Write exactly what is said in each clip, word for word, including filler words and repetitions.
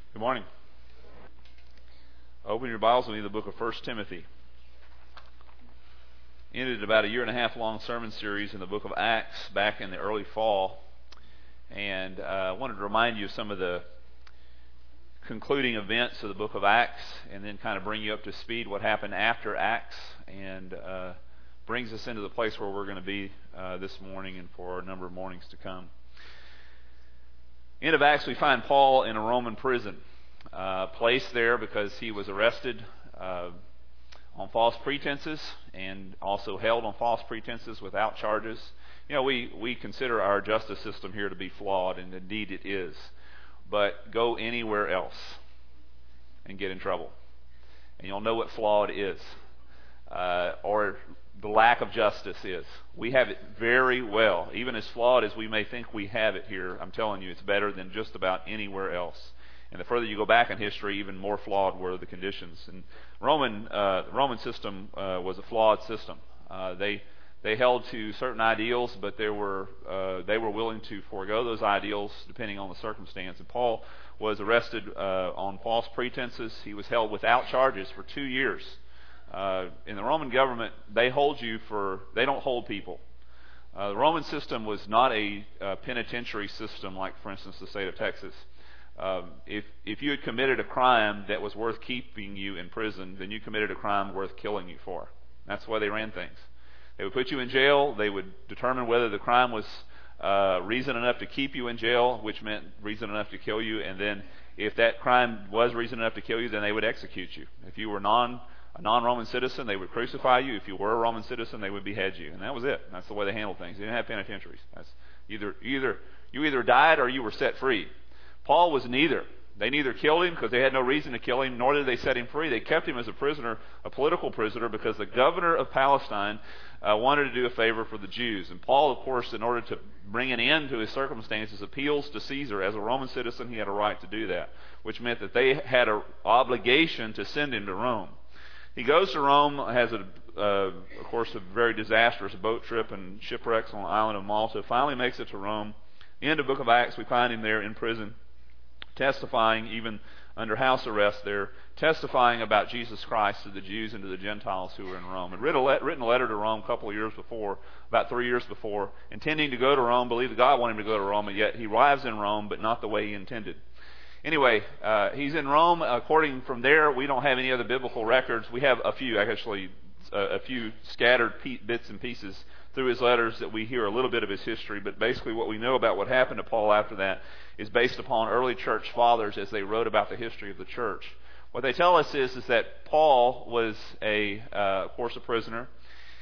Good morning. Open your Bibles with me to the book of First Timothy. Ended about a year and a half long sermon series in the book of Acts back in the early fall. And uh, I wanted to remind you of some of the concluding events of the book of Acts and then kind of bring you up to speed what happened after Acts and uh, brings us into the place where we're going to be uh, this morning and for a number of mornings to come. End of Acts, we find Paul in a Roman prison, uh, placed there because he was arrested uh, on false pretenses and also held on false pretenses without charges. You know, we, we consider our justice system here to be flawed, and indeed it is. But go anywhere else and get in trouble, and you'll know what flawed is, uh, or the lack of justice is. We have it very well. Even as flawed as we may think we have it here, I'm telling you, it's better than just about anywhere else. And the further you go back in history, even more flawed were the conditions. And Roman, uh, the Roman system uh, was a flawed system. Uh, they they held to certain ideals, but they were uh, they were willing to forego those ideals depending on the circumstance. And Paul was arrested uh, on false pretenses. He was held without charges for two years. Uh, in the Roman government, they hold you for, they don't hold people. Uh, the Roman system was not a uh, penitentiary system like, for instance, the state of Texas. Um, if if you had committed a crime that was worth keeping you in prison, then you committed a crime worth killing you for. That's the way they ran things. They would put you in jail. They would determine whether the crime was uh, reason enough to keep you in jail, which meant reason enough to kill you. And then if that crime was reason enough to kill you, then they would execute you. If you were non a non-Roman citizen, they would crucify you. If you were a Roman citizen, they would behead you. And that was it. That's the way they handled things. They didn't have penitentiaries. That's either either you either died or you were set free. Paul was neither. They neither killed him because they had no reason to kill him, nor did they set him free. They kept him as a prisoner, a political prisoner, because the governor of Palestine uh, wanted to do a favor for the Jews. And Paul, of course, in order to bring an end to his circumstances, appeals to Caesar. As a Roman citizen, he had a right to do that, which meant that they had an obligation to send him to Rome. He goes to Rome, has, a, uh, of course, a very disastrous boat trip and shipwrecks on the island of Malta, finally makes it to Rome. End of the book of Acts, we find him there in prison, testifying, even under house arrest there, testifying about Jesus Christ to the Jews and to the Gentiles who were in Rome. And written a, le- written a letter to Rome a couple of years before, about three years before, intending to go to Rome, believe that God wanted him to go to Rome, and yet he arrives in Rome, but not the way he intended. Anyway, uh, he's in Rome. According from there, we don't have any other biblical records. We have a few, actually, uh, a few scattered pe- bits and pieces through his letters that we hear a little bit of his history. But basically what we know about what happened to Paul after that is based upon early church fathers as they wrote about the history of the church. What they tell us is, is that Paul was, a, uh, of course, a prisoner.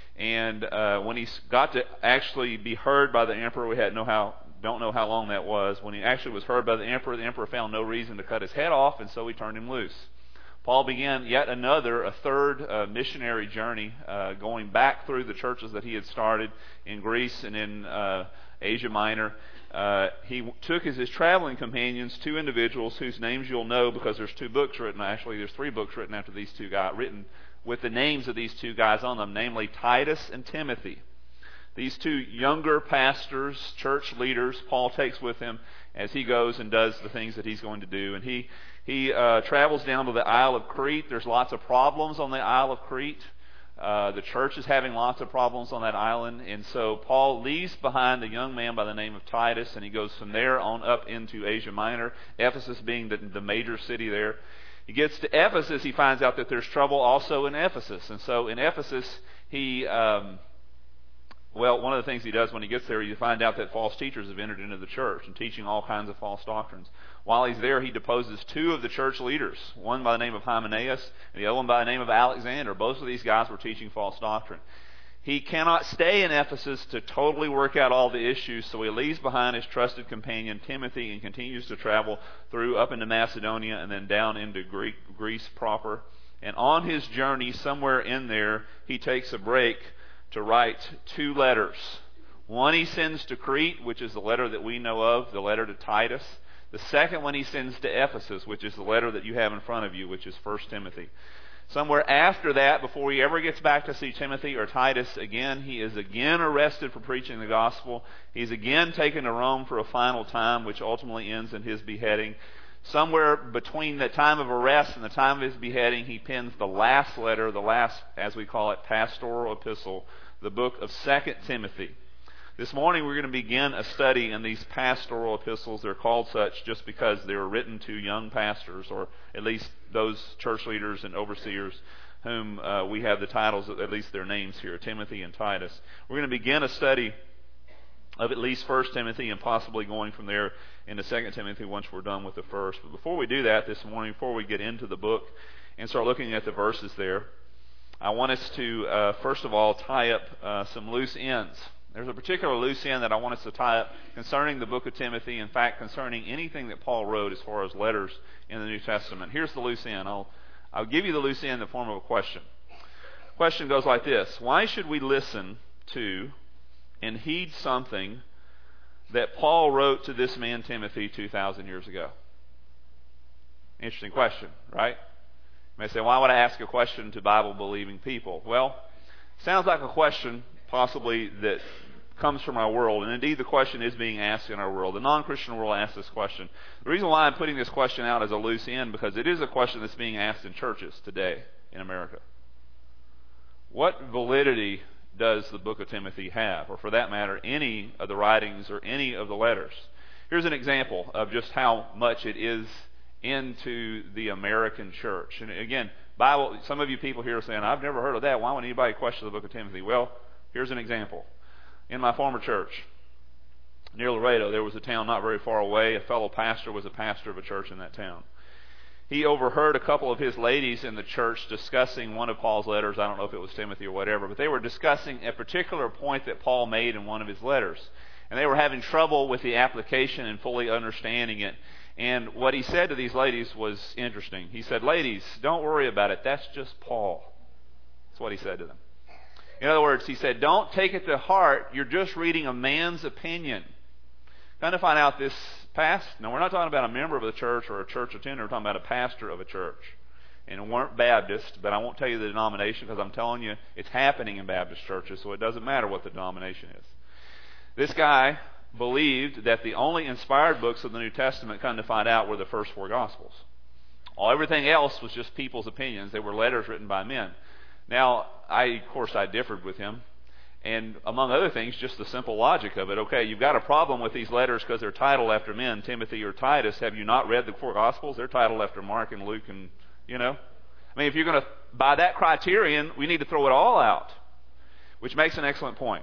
And uh, when he got to actually be heard by the emperor, we had no how... don't know how long that was. When he actually was heard by the emperor, the emperor found no reason to cut his head off, and so he turned him loose. Paul began yet another, a third uh, missionary journey, uh, going back through the churches that he had started in Greece and in uh, Asia Minor. Uh, he took as his traveling companions two individuals whose names you'll know because there's two books written. Actually, there's three books written after these two guys, written with the names of these two guys on them, namely Titus and Timothy. These two younger pastors, church leaders, Paul takes with him as he goes and does the things that he's going to do. And he he uh, travels down to the Isle of Crete. There's lots of problems on the Isle of Crete. Uh, the church is having lots of problems on that island. And so Paul leaves behind a young man by the name of Titus, and he goes from there on up into Asia Minor, Ephesus being the, the major city there. He gets to Ephesus, he finds out that there's trouble also in Ephesus. And so in Ephesus, he... Um, Well, one of the things he does when he gets there, you find out that false teachers have entered into the church and teaching all kinds of false doctrines. While he's there, he deposes two of the church leaders, one by the name of Hymenaeus and the other one by the name of Alexander. Both of these guys were teaching false doctrine. He cannot stay in Ephesus to totally work out all the issues, so he leaves behind his trusted companion Timothy and continues to travel through up into Macedonia and then down into Greek, Greece proper. And on his journey, somewhere in there, he takes a break to write two letters. One he sends to Crete, which is the letter that we know of, the letter to Titus. The second one he sends to Ephesus, which is the letter that you have in front of you, which is First Timothy. Somewhere after that, before he ever gets back to see Timothy or Titus again, he is again arrested for preaching the gospel. He's again taken to Rome for a final time, which ultimately ends in his beheading. somewhere between the time of arrest and the time of his beheading, he pens the last letter, the last, as we call it, pastoral epistle, the book of Second Timothy. This morning we're going to begin a study in these pastoral epistles. They're called such just because they were written to young pastors, or at least those church leaders and overseers whom uh, we have the titles, at least their names here, Timothy and Titus. We're going to begin a study of at least First Timothy and possibly going from there into Second Timothy once we're done with the first. But before we do that this morning, before we get into the book and start looking at the verses there, I want us to, uh, first of all, tie up uh, some loose ends. There's a particular loose end that I want us to tie up concerning the book of Timothy, in fact, concerning anything that Paul wrote as far as letters in the New Testament. Here's the loose end. I'll, I'll give you the loose end in the form of a question. The question goes like this: why should we listen to and heed something that Paul wrote to this man Timothy two thousand years ago? Interesting question, right? You may say, why would I ask a question to Bible-believing people? Well, sounds like a question possibly that comes from our world, and indeed the question is being asked in our world. The non-Christian world asks this question. The reason why I'm putting this question out as a loose end, because it is a question that's being asked in churches today in America. What validity does the book of Timothy have, or for that matter, any of the writings or any of the letters? Here's an example of just how much it is into the American church. And again, Bible. Some of you people here are saying, I've never heard of that. Why would anybody question the book of Timothy? Well, here's an example. In my former church, near Laredo, there was a town not very far away. A fellow pastor was a pastor of a church in that town. He overheard a couple of his ladies in the church discussing one of Paul's letters. I don't know if it was Timothy or whatever, but they were discussing a particular point that Paul made in one of his letters. And they were having trouble with the application and fully understanding it. And what he said to these ladies was interesting. He said, ladies, don't worry about it. That's just Paul. That's what he said to them. In other words, he said, don't take it to heart. You're just reading a man's opinion. Kind of find out this past. Now, we're not talking about a member of the church or a church attender. We're talking about a pastor of a church. And it weren't Baptist, but I won't tell you the denomination because I'm telling you it's happening in Baptist churches, so it doesn't matter what the denomination is. This guy believed that the only inspired books of the New Testament, come to find out, were the first four Gospels. All everything else was just people's opinions. They were letters written by men. Now, I, of course, I differed with him. And among other things, just the simple logic of it. Okay, you've got a problem with these letters because they're titled after men, Timothy or Titus. Have you not read the four Gospels? They're titled after Mark and Luke and, you know. I mean, if you're going to, by that criterion, we need to throw it all out. Which makes an excellent point.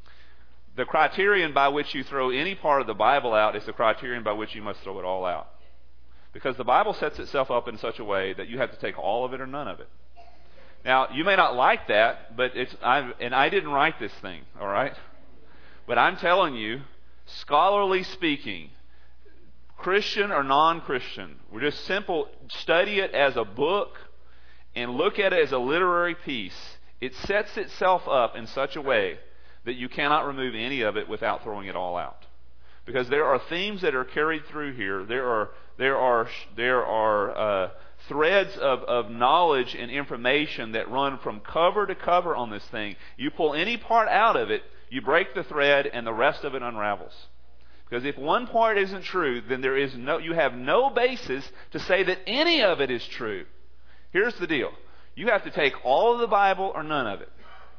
The criterion by which you throw any part of the Bible out is the criterion by which you must throw it all out. Because the Bible sets itself up in such a way that you have to take all of it or none of it. Now, you may not like that, but it's I and I didn't write this thing, all right? But I'm telling you, scholarly speaking, Christian or non-Christian, we're just simple, study it as a book and look at it as a literary piece. It sets itself up in such a way that you cannot remove any of it without throwing it all out. Because there are themes that are carried through here. There are there are there are uh, threads of, of knowledge and information that run from cover to cover on this thing. You pull any part out of it, you break the thread, and the rest of it unravels. Because if one part isn't true, then there is no you have no basis to say that any of it is true. Here's the deal. You have to take all of the Bible or none of it.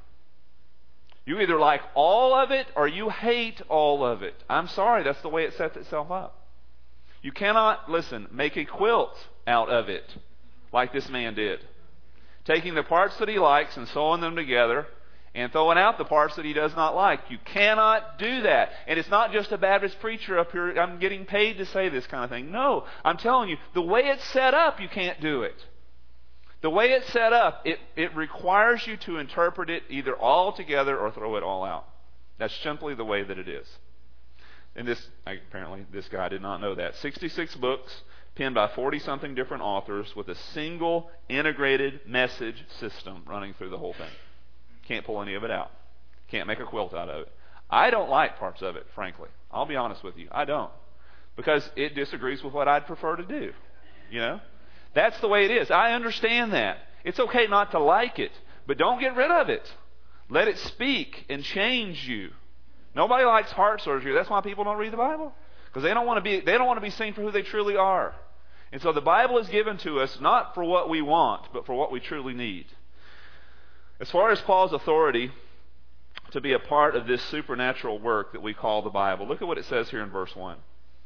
You either like all of it or you hate all of it. I'm sorry, that's the way it sets itself up. You cannot, listen, make a quilt out of it like this man did. Taking the parts that he likes and sewing them together and throwing out the parts that he does not like. You cannot do that. And it's not just a Baptist preacher up here, I'm getting paid to say this kind of thing. No, I'm telling you, the way it's set up, you can't do it. The way it's set up, it, it requires you to interpret it either all together or throw it all out. That's simply the way that it is. And this, apparently, this guy did not know that. sixty-six books, penned by forty-something different authors, with a single integrated message system running through the whole thing. Can't pull any of it out. Can't make a quilt out of it. I don't like parts of it, frankly. I'll be honest with you. I don't. Because it disagrees with what I'd prefer to do. You know? That's the way it is. I understand that. It's okay not to like it, but don't get rid of it. Let it speak and change you. Nobody likes heart surgery. That's why people don't read the Bible, because they don't want to be they don't want to be seen for who they truly are. And so the Bible is given to us not for what we want, but for what we truly need. As far as Paul's authority to be a part of this supernatural work that we call the Bible, look at what it says here in verse one.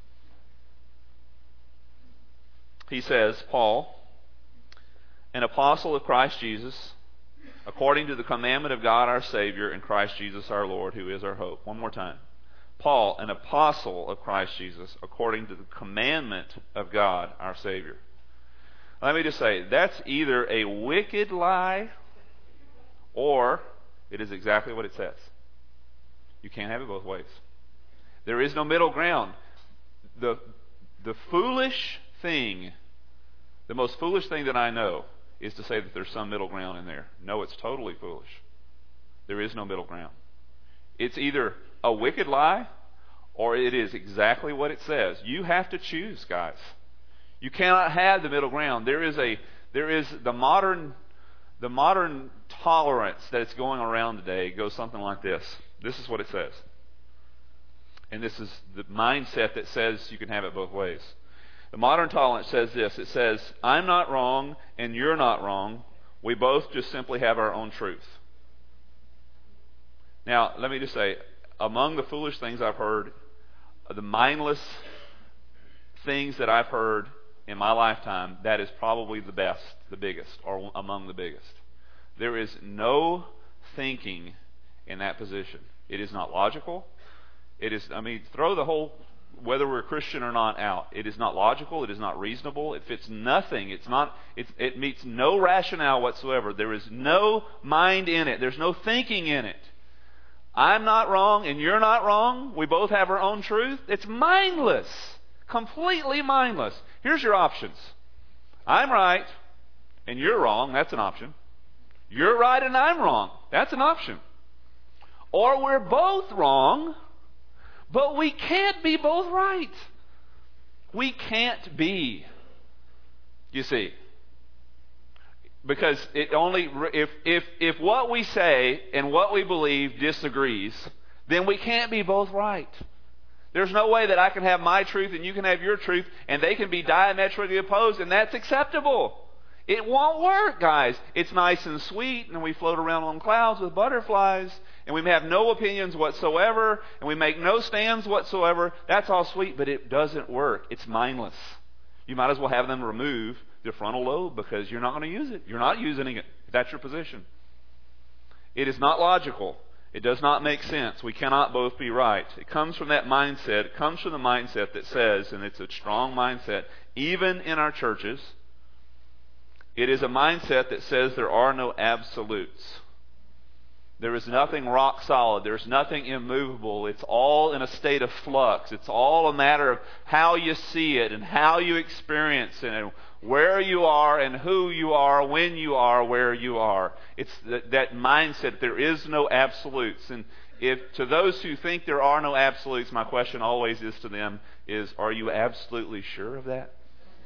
He says, Paul, an apostle of Christ Jesus, according to the commandment of God our Savior and Christ Jesus our Lord, who is our hope. One more time. Paul, an apostle of Christ Jesus, according to the commandment of God our Savior. Let me just say, that's either a wicked lie or it is exactly what it says. You can't have it both ways. There is no middle ground. The, the foolish thing, the most foolish thing that I know is to say that there's some middle ground in there. No, it's totally foolish. There is no middle ground. It's either a wicked lie or it is exactly what it says. You have to choose, guys. You cannot have the middle ground. There is a there is the modern the modern tolerance that's going around today goes something like this. This is what it says. And this is the mindset that says you can have it both ways. The modern tolerance says this. It says, I'm not wrong and you're not wrong. We both just simply have our own truth. Now, let me just say, among the foolish things I've heard, the mindless things that I've heard in my lifetime, that is probably the best, the biggest, or among the biggest. There is no thinking in that position. It is not logical. It is, I mean, throw the whole, whether we're a Christian or not, out. It is not logical. It is not reasonable. It fits nothing. It's not, it, it meets no rationale whatsoever. There is no mind in it. There's no thinking in it. I'm not wrong and you're not wrong. We both have our own truth. It's mindless. Completely mindless. Here's your options. I'm right and you're wrong. That's an option. You're right and I'm wrong. That's an option. Or we're both wrong, but we can't be both right. We can't be. You see. Because it only if if if what we say and what we believe disagrees, then we can't be both right. There's no way that I can have my truth and you can have your truth and they can be diametrically opposed and that's acceptable. It won't work, guys. It's nice and sweet and we float around on clouds with butterflies and we have no opinions whatsoever and we make no stands whatsoever. That's all sweet, but it doesn't work. It's mindless. You might as well have them remove the frontal lobe because you're not going to use it. You're not using it. That's your position. It is not logical. It does not make sense. We cannot both be right. It comes from that mindset. It comes from the mindset that says, and it's a strong mindset, even in our churches, it is a mindset that says there are no absolutes. There is nothing rock solid. There's nothing immovable. It's all in a state of flux. It's all a matter of how you see it and how you experience it and where you are and who you are, when you are, where you are. It's that, that mindset. There is no absolutes. And if to those who think there are no absolutes, my question always is to them is, are you absolutely sure of that?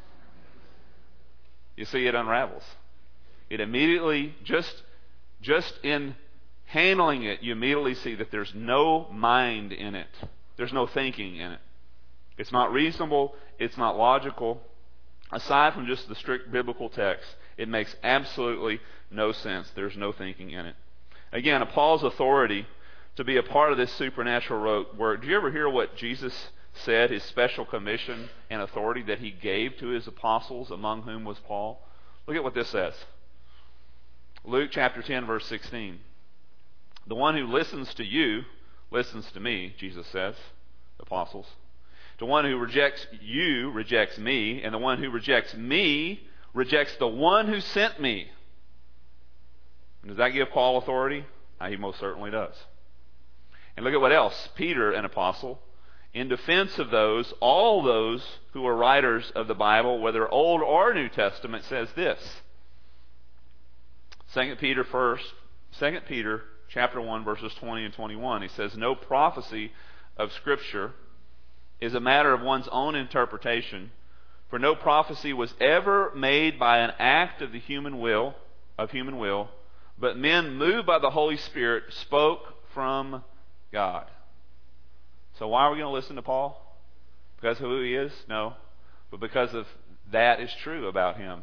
You see, it unravels. It immediately, just, just in handling it, you immediately see that there's no mind in it. There's no thinking in it. It's not reasonable. It's not logical. Aside from just the strict biblical text, it makes absolutely no sense. There's no thinking in it. Again, Paul's authority to be a part of this supernatural work. Do you ever hear what Jesus said, his special commission and authority that he gave to his apostles, among whom was Paul? Look at what this says. Luke chapter ten, verse sixteen. The one who listens to you listens to me, Jesus says, apostles. The one who rejects you rejects me, and the one who rejects me rejects the one who sent me. And does that give Paul authority? He most certainly does. And look at what else. Peter, an apostle, in defense of those, all those who are writers of the Bible, whether Old or New Testament, says this. Second Peter first, Second Peter chapter one, verses twenty and twenty-one. He says, no prophecy of Scripture is a matter of one's own interpretation, for no prophecy was ever made by an act of the human will, of human will, but men moved by the Holy Spirit spoke from God. So why are we going to listen to Paul? Because of who he is? No. But because of that is true about him.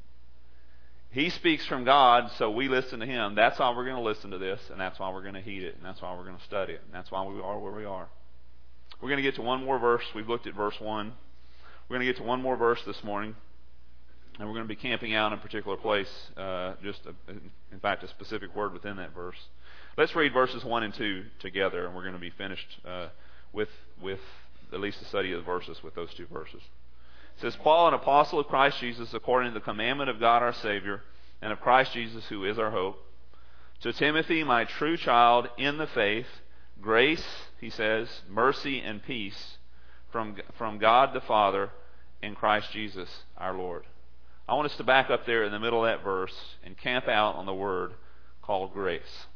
He speaks from God, so we listen to him. That's why we're going to listen to this, and that's why we're going to heed it, and that's why we're going to study it, and that's why we are where we are. We're going to get to one more verse. We've looked at verse one. We're going to get to one more verse this morning, and we're going to be camping out in a particular place, uh, just a, in fact a specific word within that verse. Let's read verses one and two together, and we're going to be finished uh, with, with at least the study of the verses with those two verses. It says, Paul, an apostle of Christ Jesus, according to the commandment of God our Savior, and of Christ Jesus, who is our hope, to Timothy, my true child in the faith, grace, he says, mercy and peace from, from God the Father and Christ Jesus our Lord. I want us to back up there in the middle of that verse and camp out on the word called grace.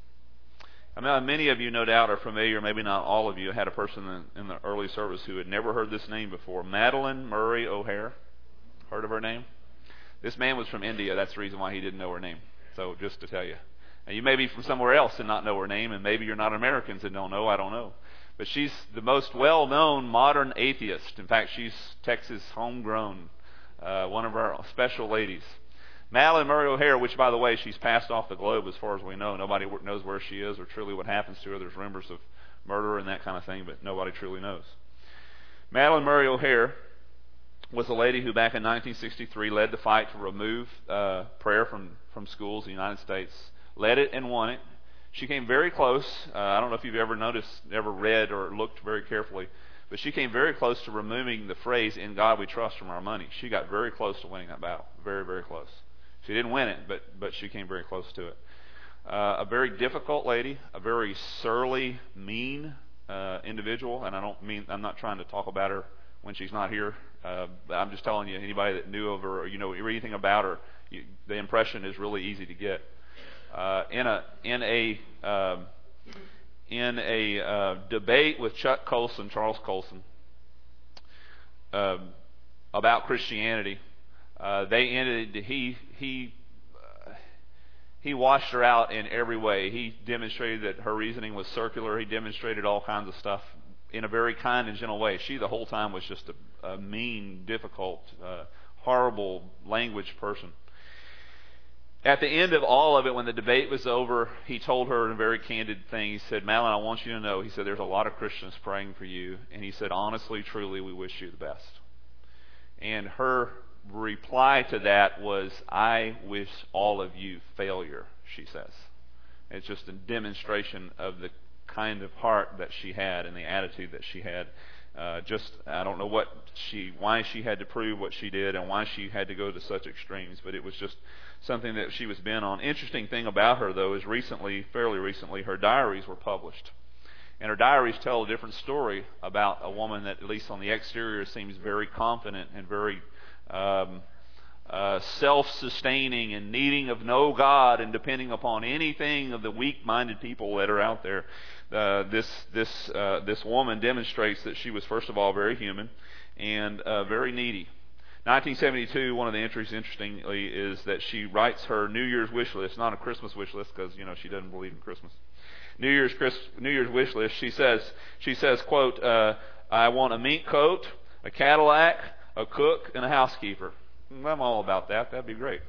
I mean, many of you, no doubt, are familiar, maybe not all of you, had a person in, in the early service who had never heard this name before. Madeline Murray O'Hare. Heard of her name? This man was from India. That's the reason why he didn't know her name. So just to tell you. And you may be from somewhere else and not know her name, and maybe you're not Americans and don't know. I don't know. But she's the most well-known modern atheist. In fact, she's Texas homegrown, uh, one of our special ladies. Madeline Murray O'Hare, which, by the way, she's passed off the globe as far as we know. Nobody knows where she is or truly what happens to her. There's rumors of murder and that kind of thing, but nobody truly knows. Madeline Murray O'Hare was a lady who back in nineteen sixty-three led the fight to remove uh, prayer from, from schools in the United States. Led it and won it. She came very close. Uh, I don't know if you've ever noticed, ever read or looked very carefully, but she came very close to removing the phrase, "In God we trust," from our money. She got very close to winning that battle. Very, very close. She didn't win it, but, but she came very close to it. Uh, a very difficult lady, a very surly, mean uh, individual, and I don't mean, I'm not trying to talk about her when she's not here. Uh, I'm just telling you, anybody that knew of her or you know anything about her, you, the impression is really easy to get. Uh, in a in a um, in a uh, debate with Chuck Colson, Charles Colson, um, about Christianity, uh, they ended. He he uh, he washed her out in every way. He demonstrated that her reasoning was circular. He demonstrated all kinds of stuff in a very kind and gentle way. She the whole time was just a, a mean, difficult, uh, horrible language person. At the end of all of it, when the debate was over, he told her a very candid thing. He said, "Madeline, I want you to know," he said, "there's a lot of Christians praying for you." And he said, "Honestly, truly, we wish you the best." And her reply to that was, "I wish all of you failure," she says. It's just a demonstration of the kind of heart that she had and the attitude that she had. Uh, just, I don't know what she, why she had to prove what she did and why she had to go to such extremes, but it was just something that she was bent on. Interesting thing about her, though, is recently, fairly recently, her diaries were published. And her diaries tell a different story about a woman that, at least on the exterior, seems very confident and very um, uh, self-sustaining and needing of no God and depending upon anything of the weak-minded people that are out there. Uh, this this uh, this woman demonstrates that she was, first of all, very human and uh, very needy. nineteen seventy-two, one of the entries, interestingly, is that she writes her New Year's wish list, not a Christmas wish list, because you know she doesn't believe in Christmas. New Year's Chris, New Year's wish list. She says she says, quote, uh, "I want a mink coat, a Cadillac, a cook, and a housekeeper." I'm all about that. That'd be great.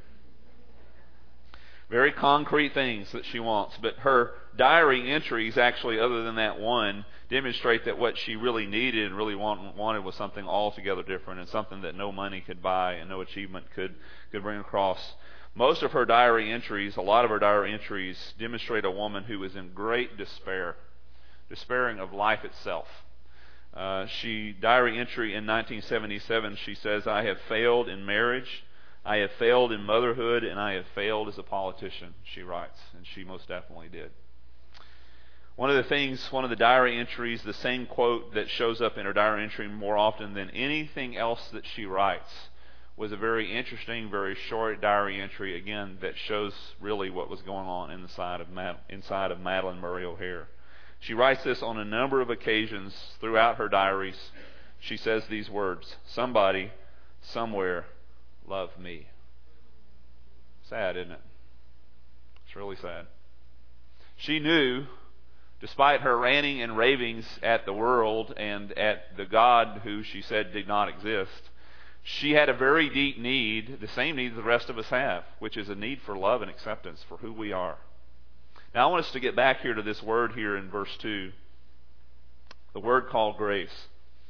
Very concrete things that she wants. But her diary entries, actually, other than that one, demonstrate that what she really needed and really want, wanted was something altogether different and something that no money could buy and no achievement could, could bring across. Most of her diary entries, a lot of her diary entries, demonstrate a woman who is in great despair, despairing of life itself. Uh, she diary entry in nineteen seventy-seven, she says, "I have failed in marriage, I have failed in motherhood, and I have failed as a politician," she writes, and she most definitely did. One of the things, one of the diary entries, the same quote that shows up in her diary entry more often than anything else that she writes, was a very interesting, very short diary entry, again, that shows really what was going on inside of, Mad- inside of Madeline Murray O'Hare. She writes this on a number of occasions throughout her diaries. She says these words, "Somebody, somewhere, love me." Sad, isn't it? It's really sad. She knew, despite her ranting and ravings at the world and at the God who she said did not exist, She had a very deep need, the same need the rest of us have, which is a need for love and acceptance for who we are. Now I want us to get back here to this word here in verse two. The word called grace.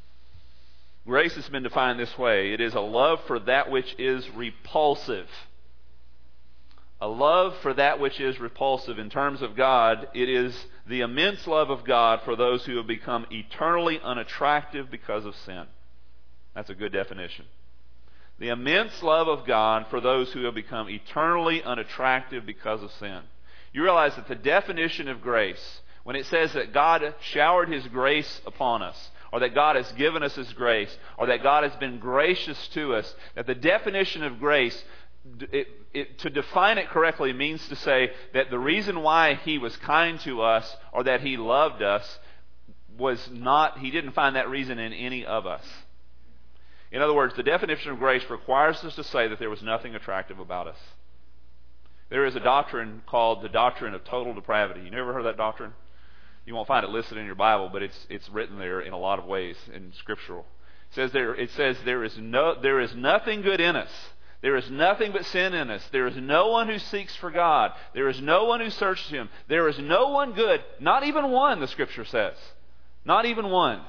Grace has been defined this way. It is a love for that which is repulsive. A love for that which is repulsive. In terms of God, it is the immense love of God for those who have become eternally unattractive because of sin. That's a good definition. The immense love of God for those who have become eternally unattractive because of sin. You realize that the definition of grace, when it says that God showered His grace upon us, or that God has given us His grace, or that God has been gracious to us, that the definition of grace, it, it, to define it correctly, means to say that the reason why He was kind to us, or that He loved us, was not, He didn't find that reason in any of us. In other words, the definition of grace requires us to say that there was nothing attractive about us. There is a doctrine called the doctrine of total depravity. You never heard of that doctrine? You won't find it listed in your Bible, but it's it's written there in a lot of ways in scriptural. It says there it says there is no there is nothing good in us. There is nothing but sin in us. There is no one who seeks for God. There is no one who searches Him. There is no one good, not even one, the Scripture says. Not even one.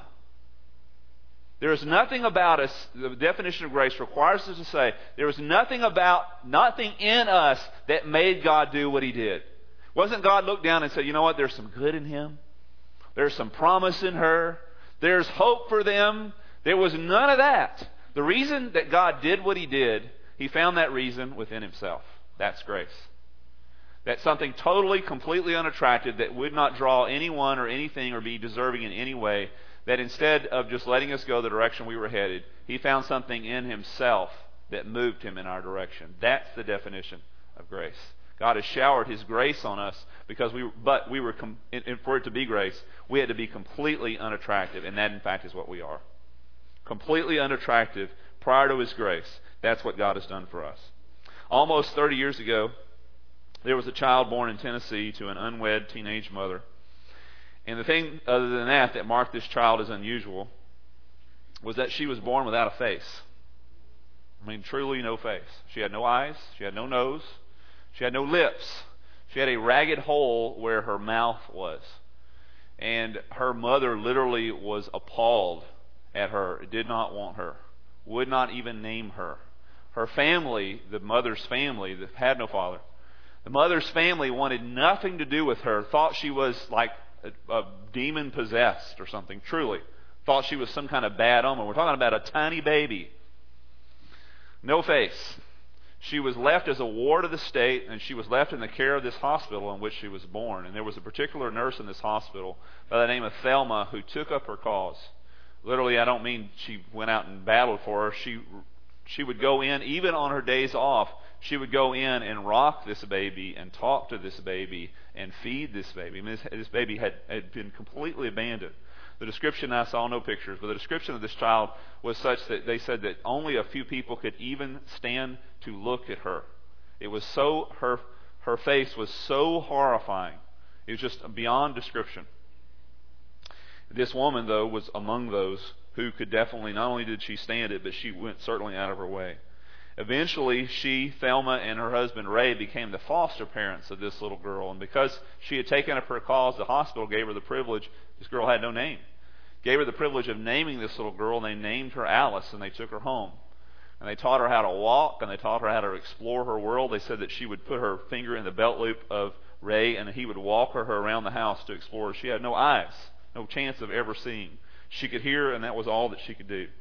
There is nothing about us, the definition of grace requires us to say, there was nothing about, nothing in us that made God do what He did. Wasn't God looked down and said, you know what, there's some good in him. There's some promise in her. There's hope for them. There was none of that. The reason that God did what He did, He found that reason within Himself. That's grace. That's something totally, completely unattractive that would not draw anyone or anything or be deserving in any way. That instead of just letting us go the direction we were headed, He found something in Himself that moved Him in our direction. That's the definition of grace. God has showered His grace on us because we, but we were, com- in, in, for it to be grace, we had to be completely unattractive, and that in fact is what we are. Completely unattractive prior to His grace. That's what God has done for us. Almost thirty years ago, there was a child born in Tennessee to an unwed teenage mother. And the thing other than that that marked this child as unusual was that she was born without a face. I mean, truly no face. She had no eyes. She had no nose. She had no lips. She had a ragged hole where her mouth was. And her mother literally was appalled at her, did not want her, would not even name her. Her family, the mother's family, that had no father, the mother's family wanted nothing to do with her, thought she was like a, a demon possessed or something, truly. Thought she was some kind of bad omen. We're talking about a tiny baby. No face. She was left as a ward of the state, and she was left in the care of this hospital in which she was born. And there was a particular nurse in this hospital by the name of Thelma who took up her cause. Literally, I don't mean she went out and battled for her. She she would go in, even on her days off, she would go in and rock this baby and talk to this baby and feed this baby. I mean, this, this baby had, had been completely abandoned. The description, I saw no pictures, but the description of this child was such that they said that only a few people could even stand to look at her. It was so, her, her face was so horrifying. It was just beyond description. This woman, though, was among those who could definitely, not only did she stand it, but she went certainly out of her way. Eventually, she, Thelma, and her husband, Ray, became the foster parents of this little girl. And because she had taken up her cause, the hospital gave her the privilege. This girl had no name. Gave her the privilege of naming this little girl, and they named her Alice, and they took her home. And they taught her how to walk, and they taught her how to explore her world. They said that she would put her finger in the belt loop of Ray, and he would walk her around the house to explore. She had no eyes, no chance of ever seeing. She could hear, and that was all that she could do.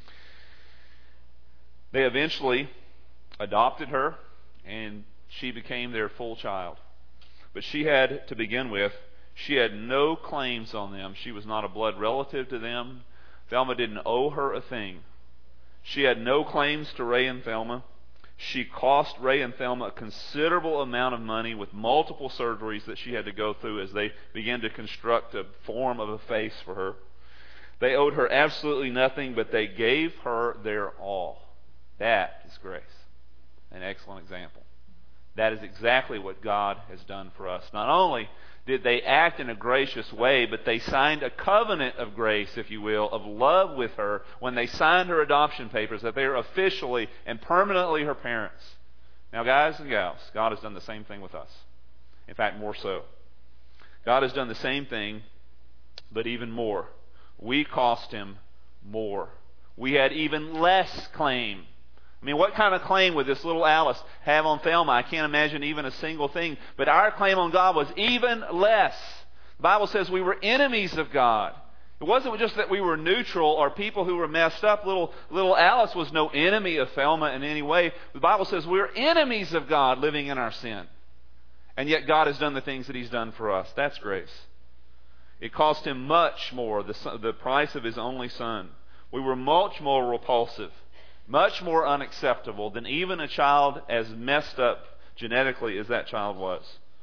They eventually adopted her, and she became their full child. But she had, to begin with, she had no claims on them. She was not a blood relative to them. Thelma didn't owe her a thing. She had no claims to Ray and Thelma. She cost Ray and Thelma a considerable amount of money with multiple surgeries that she had to go through as they began to construct a form of a face for her. They owed her absolutely nothing, but they gave her their all. That is grace. An excellent example. That is exactly what God has done for us. Not only did they act in a gracious way, but they signed a covenant of grace, if you will, of love with her when they signed her adoption papers, that they are officially and permanently her parents. Now, guys and gals, God has done the same thing with us. In fact, more so. God has done the same thing, but even more. We cost Him more. We had even less claim. I mean, what kind of claim would this little Alice have on Thelma? I can't imagine even a single thing. But our claim on God was even less. The Bible says we were enemies of God. It wasn't just that we were neutral or people who were messed up. Little, little Alice was no enemy of Thelma in any way. The Bible says we were enemies of God living in our sin. And yet God has done the things that He's done for us. That's grace. It cost Him much more, the, the price of His only Son. We were much more repulsive, much more unacceptable than even a child as messed up genetically as that child was.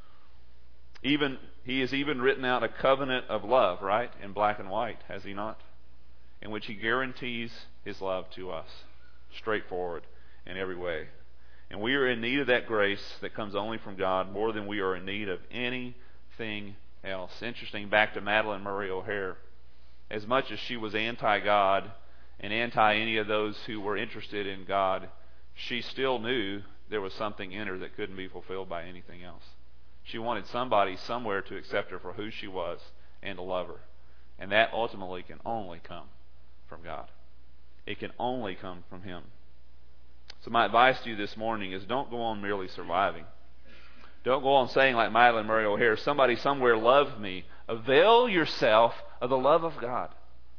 Even He has even written out a covenant of love, right, in black and white, has He not? In which He guarantees His love to us, straightforward in every way. And we are in need of that grace that comes only from God more than we are in need of anything else. Interesting, back to Madalyn Murray O'Hair. As much as she was anti-God and anti any of those who were interested in God, she still knew there was something in her that couldn't be fulfilled by anything else. She wanted somebody somewhere to accept her for who she was and to love her. And that ultimately can only come from God. It can only come from Him. So my advice to you this morning is don't go on merely surviving. Don't go on saying like Madalyn Murray O'Hair, somebody somewhere loved me. Avail yourself of the love of God.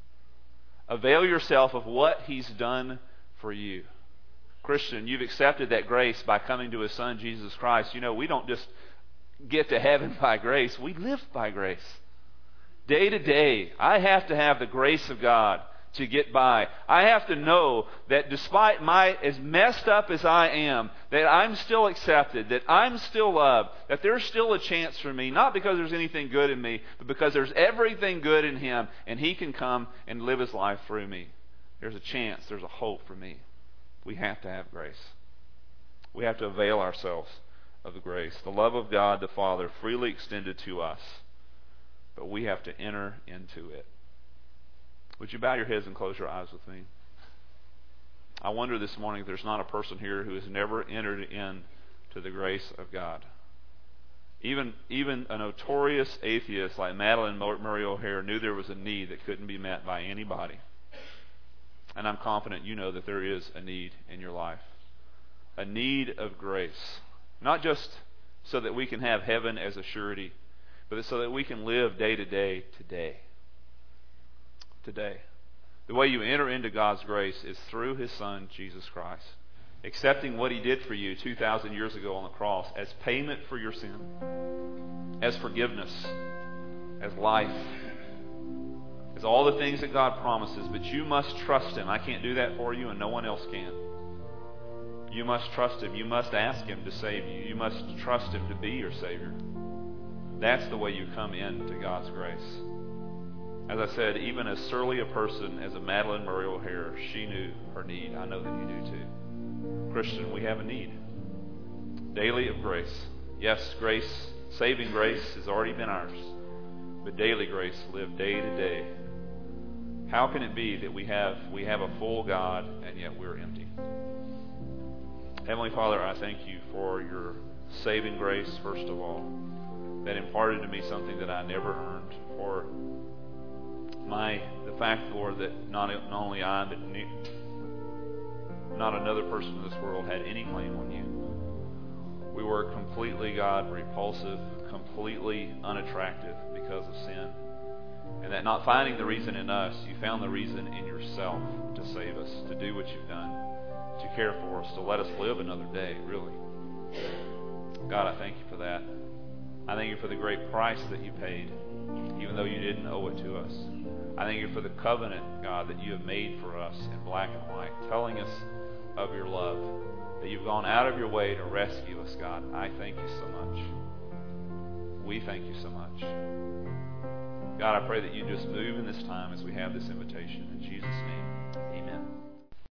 Avail yourself of what He's done for you. Christian, you've accepted that grace by coming to His Son, Jesus Christ. You know, we don't just get to heaven by grace. We live by grace. Day to day, I have to have the grace of God to get by. I have to know that despite my, as messed up as I am, that I'm still accepted, that I'm still loved, that there's still a chance for me, not because there's anything good in me, but because there's everything good in Him, and He can come and live His life through me. There's a chance, there's a hope for me. We have to have grace. We have to avail ourselves of the grace. The love of God the Father freely extended to us, but we have to enter into it. Would you bow your heads and close your eyes with me? I wonder this morning if there's not a person here who has never entered into the grace of God. Even, even a notorious atheist like Madalyn Murray O'Hair knew there was a need that couldn't be met by anybody. And I'm confident you know that there is a need in your life. A need of grace. Not just so that we can have heaven as a surety, but so that we can live day to day today. Today. The way you enter into God's grace is through His Son, Jesus Christ. Accepting what He did for you two thousand years ago on the cross as payment for your sin, as forgiveness, as life, as all the things that God promises. But you must trust Him. I can't do that for you, and no one else can. You must trust Him. You must ask Him to save you. You must trust Him to be your Savior. That's the way you come into God's grace. As I said, even as surly a person as a Madalyn Murray O'Hair, she knew her need. I know that you do too. Christian, we have a need. Daily of grace. Yes, grace, saving grace has already been ours. But daily grace lived day to day. How can it be that we have we have a full God and yet we're empty? Heavenly Father, I thank you for your saving grace, first of all, that imparted to me something that I never earned. For my the fact, Lord, that not, not only I, but not another person in this world had any claim on you. We were completely, God, repulsive, completely unattractive because of sin. And that not finding the reason in us, you found the reason in yourself to save us, to do what you've done, to care for us, to let us live another day, really. God, I thank you for that. I thank you for the great price that you paid, even though you didn't owe it to us. I thank you for the covenant, God, that you have made for us in black and white, telling us of your love, that you've gone out of your way to rescue us, God. I thank you so much. We thank you so much. God, I pray that you just move in this time as we have this invitation. In Jesus' name.